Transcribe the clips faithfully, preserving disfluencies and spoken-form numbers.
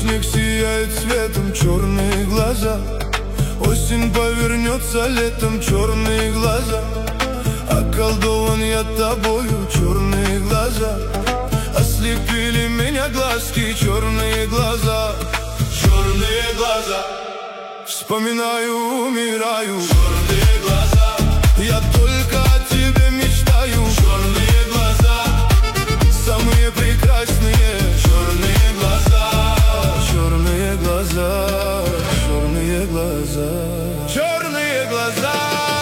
Снег сияет цветом, черные глаза. Осень повернется летом, черные глаза. Околдован я тобою, черные глаза. Ослепили меня глазки, черные глаза. Черные глаза. Вспоминаю, умираю. Черные глаза. Я только о тебе мечтаю. Черные глаза. Самые прекрасные. Черные глаза. Черные глаза. Черные глаза. Черные глаза.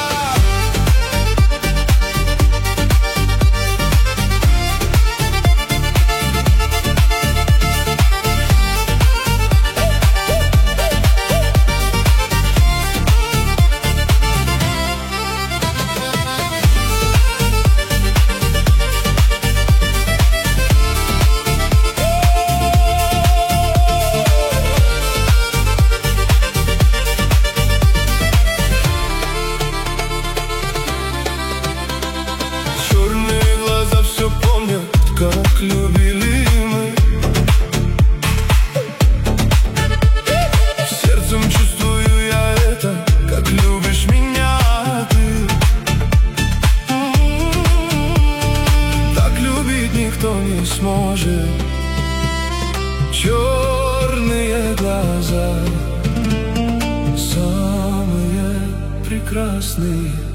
Как любили мы, сердцем чувствую я это, как любишь меня ты. Так любить никто не сможет. Черные глаза, самые прекрасные.